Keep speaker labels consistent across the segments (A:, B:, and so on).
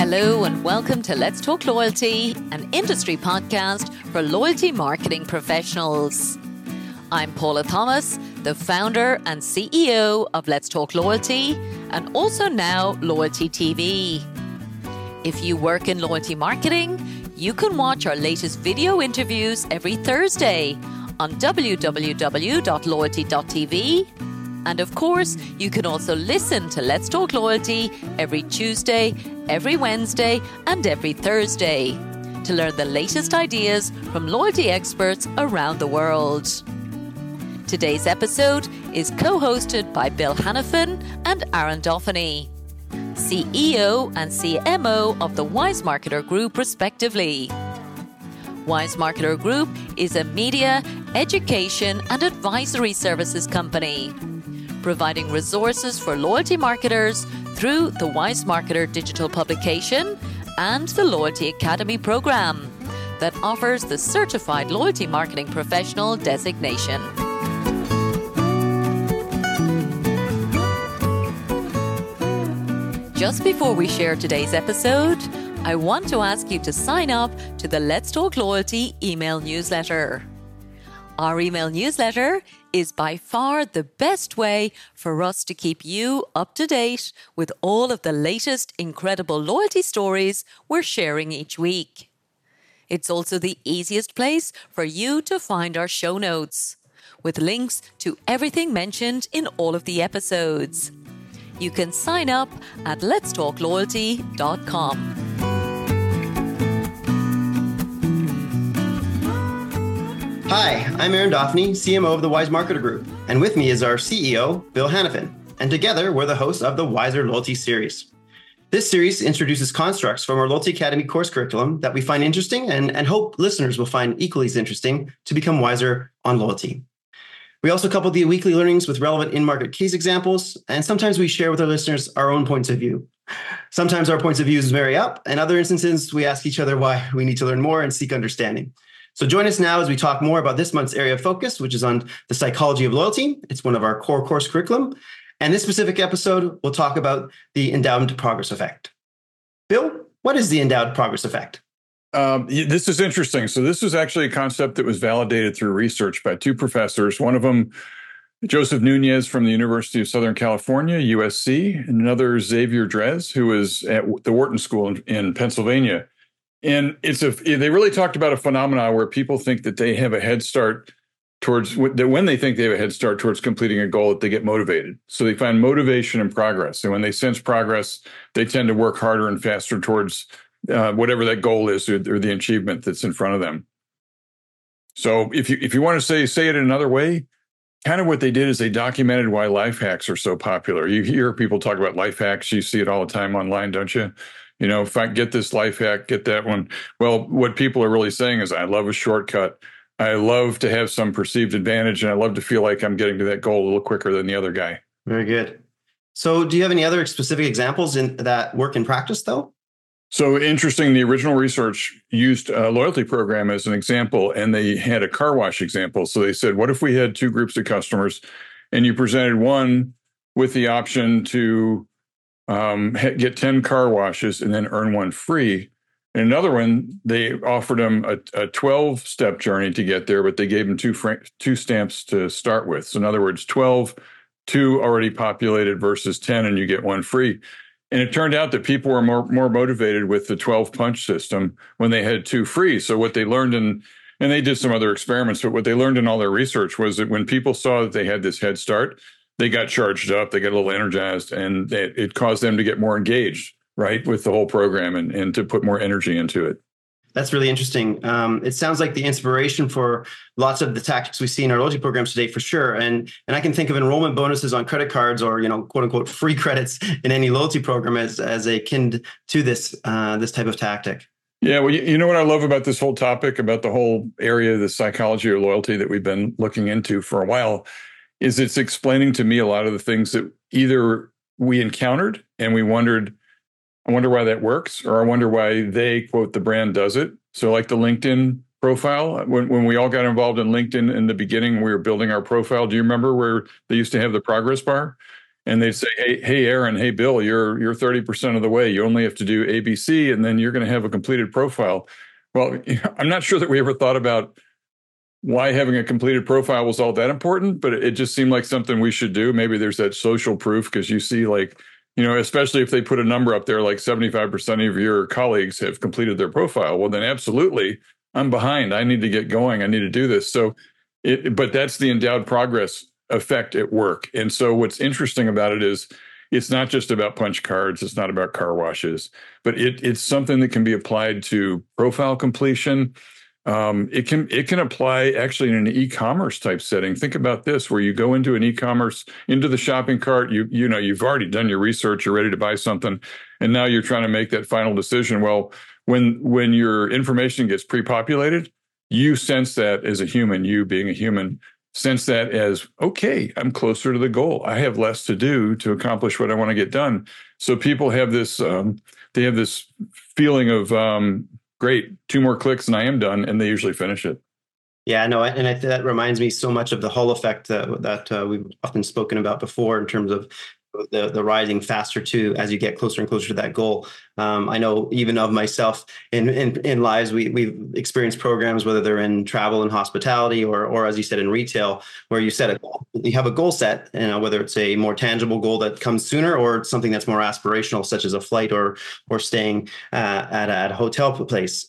A: Hello and welcome to Let's Talk Loyalty, an industry podcast for loyalty marketing professionals. I'm Paula Thomas, the founder and CEO of Let's Talk Loyalty and also now Loyalty TV. If you work in loyalty marketing, you can watch our latest video interviews every Thursday on www.loyalty.tv. And of course, you can also listen to Let's Talk Loyalty every Tuesday, every Wednesday, and every Thursday to learn the latest ideas from loyalty experts around the world. Today's episode is co-hosted by Bill Hanifin and Aaron Dauphiny, CEO and CMO of the Wise Marketer Group, respectively. Wise Marketer Group is a media, education, and advisory services company, providing resources for loyalty marketers through the Wise Marketer digital publication and the Loyalty Academy program that offers the Certified Loyalty Marketing Professional designation. Just before we share today's episode, I want to ask you to sign up to the Let's Talk Loyalty email newsletter. Our email newsletter is by far the best way for us to keep you up to date with all of the latest incredible loyalty stories we're sharing each week. It's also the easiest place for you to find our show notes, with links to everything mentioned in all of the episodes. You can sign up at letstalkloyalty.com.
B: Hi, I'm Aaron Dauphiny, CMO of the Wise Marketer Group, and with me is our CEO, Bill Hanifin, and together we're the hosts of the Wiser Loyalty Series. This series introduces constructs from our Loyalty Academy course curriculum that we find interesting and hope listeners will find equally as interesting to become wiser on loyalty. We also couple the weekly learnings with relevant in-market case examples, and sometimes we share with our listeners our own points of view. Sometimes our points of views vary up, and other instances we ask each other why we need to learn more and seek understanding. So join us now as we talk more about this month's area of focus, which is on the psychology of loyalty. It's one of our core course curriculum. And this specific episode, we'll talk about the endowed progress effect. Bill, what is the endowed progress effect?
C: This is interesting. So this was actually a concept that was validated through research by two professors. One of them, Joseph Nunez from the University of Southern California, USC, and another Xavier Drez, who was at the Wharton School in Pennsylvania. And they really talked about a phenomenon where people think that they have a head start towards that when they think they have a head start towards completing a goal, that they get motivated. So they find motivation and progress. And when they sense progress, they tend to work harder and faster towards whatever that goal is or the achievement that's in front of them. So if you want to say it in another way, kind of what they did is they documented why life hacks are so popular. You hear people talk about life hacks. You see it all the time online, don't you? You know, if I get this life hack, get that one. Well, what people are really saying is, I love a shortcut. I love to have some perceived advantage, and I love to feel like I'm getting to that goal a little quicker than the other guy.
B: Very good. So do you have any other specific examples that work in practice, though?
C: So interesting, the original research used a loyalty program as an example, and they had a car wash example. So they said, what if we had two groups of customers, and you presented one with the option to get 10 car washes and then earn one free. And another one, they offered them a 12-step journey to get there, but they gave them two stamps to start with. So in other words, 12, two already populated versus 10, and you get one free. And it turned out that people were more motivated with the 12 punch system when they had two free. So what they learned and they did some other experiments, but what they learned in all their research was that when people saw that they had this head start, they got charged up, they got a little energized, and it caused them to get more engaged, right, with the whole program and to put more energy into it.
B: That's really interesting. It sounds like the inspiration for lots of the tactics we see in our loyalty programs today, for sure. And I can think of enrollment bonuses on credit cards, or quote unquote free credits in any loyalty program as akin to this type of tactic.
C: Yeah, well, you know what I love about this whole topic, about the whole area of the psychology or loyalty that we've been looking into for a while, is it's explaining to me a lot of the things that either we encountered and we wondered, I wonder why that works, or I wonder why they, quote, the brand does it. So like the LinkedIn profile, when we all got involved in LinkedIn in the beginning, we were building our profile. Do you remember where they used to have the progress bar? and they'd say, hey, Aaron, hey, Bill, you're 30% of the way. You only have to do ABC, and then you're going to have a completed profile. Well, I'm not sure that we ever thought about why having a completed profile was all that important, but it just seemed like something we should do. Maybe there's that social proof, because you see, like, especially if they put a number up there, like 75% of your colleagues have completed their profile. Well, then absolutely, I'm behind. I need to get going. I need to do this. So, but that's the endowed progress effect at work. And so what's interesting about it is it's not just about punch cards. It's not about car washes, but it's something that can be applied to profile completion. It can apply actually in an e-commerce type setting. Think about this, where you go into an e-commerce, into the shopping cart, you've already done your research, you're ready to buy something, and now you're trying to make that final decision. Well, when your information gets pre-populated, you sense that as a human, you being a human, sense that as, okay, I'm closer to the goal. I have less to do to accomplish what I want to get done. So people have this, they have this feeling of, great, 2 more clicks and I am done, and they usually finish it.
B: Yeah, no, and that reminds me so much of the Hall effect that we've often spoken about before, in terms of the rising faster too as you get closer and closer to that goal. I know even of myself in lives, we've experienced programs, whether they're in travel and hospitality or as you said, in retail, where you set a goal, you have a goal set, whether it's a more tangible goal that comes sooner or something that's more aspirational, such as a flight or staying at a hotel place.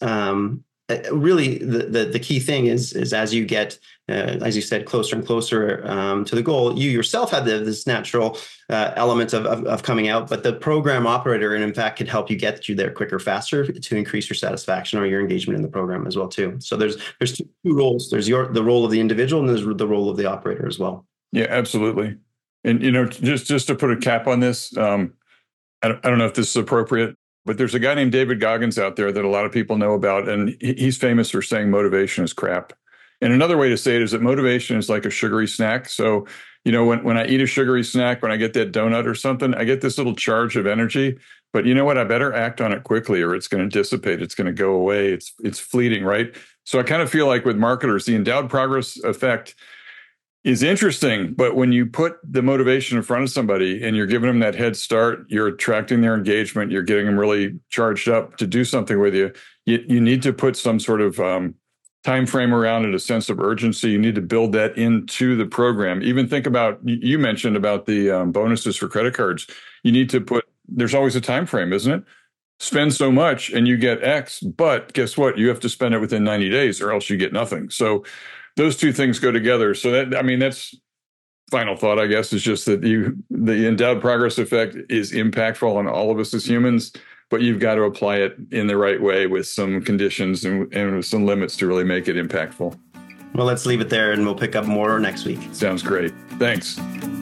B: Really, the key thing is as you get, as you said, closer and closer to the goal, you yourself have this natural element of coming out, but the program operator, in fact, can help you get you there quicker, faster, to increase your satisfaction or your engagement in the program as well too. So there's two roles. There's the role of the individual, and there's the role of the operator as well. Yeah,
C: absolutely. And just to put a cap on this, I don't know if this is appropriate, but there's a guy named David Goggins out there that a lot of people know about, and he's famous for saying motivation is crap. And another way to say it is that motivation is like a sugary snack. So, when I eat a sugary snack, when I get that donut or something, I get this little charge of energy. But you know what? I better act on it quickly, or it's going to dissipate. It's going to go away. It's fleeting, right? So I kind of feel like with marketers, the endowed progress effect is interesting, but when you put the motivation in front of somebody and you're giving them that head start, you're attracting their engagement, you're getting them really charged up to do something with you. You need to put some sort of time frame around it, a sense of urgency. You need to build that into the program. Even think about, you mentioned about the bonuses for credit cards. You need to put, there's always a time frame, isn't it? Spend so much and you get X, but guess what? You have to spend it within 90 days or else you get nothing. So those two things go together. So that's final thought, I guess, is just that the endowed progress effect is impactful on all of us as humans, but you've got to apply it in the right way with some conditions and with some limits to really make it impactful.
B: Well, let's leave it there and we'll pick up more next week.
C: Sounds great. Thanks.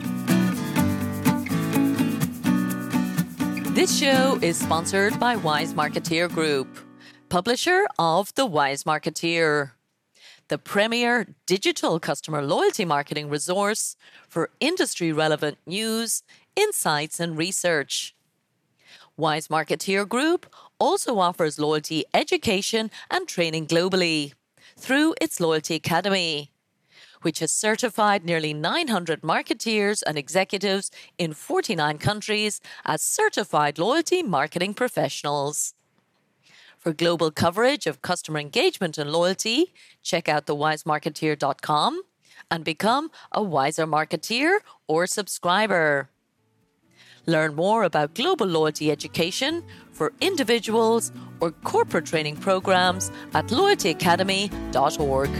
A: This show is sponsored by Wise Marketeer Group, publisher of The Wise Marketeer, the premier digital customer loyalty marketing resource for industry-relevant news, insights, and research. Wise Marketeer Group also offers loyalty education and training globally through its Loyalty Academy, which has certified nearly 900 marketeers and executives in 49 countries as certified loyalty marketing professionals. For global coverage of customer engagement and loyalty, check out thewisemarketeer.com and become a Wiser Marketeer or subscriber. Learn more about global loyalty education for individuals or corporate training programs at loyaltyacademy.org.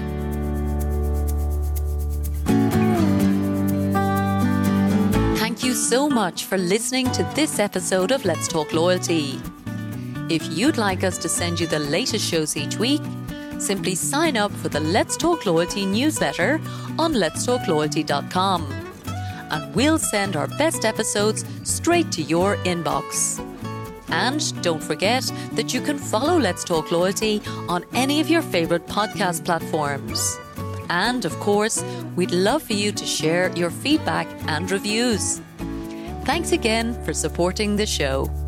A: Thank you so much for listening to this episode of Let's Talk Loyalty. If you'd like us to send you the latest shows each week, simply sign up for the Let's Talk Loyalty newsletter on letstalkloyalty.com, and we'll send our best episodes straight to your inbox. And don't forget that you can follow Let's Talk Loyalty on any of your favorite podcast platforms. And of course, we'd love for you to share your feedback and reviews. Thanks again for supporting the show.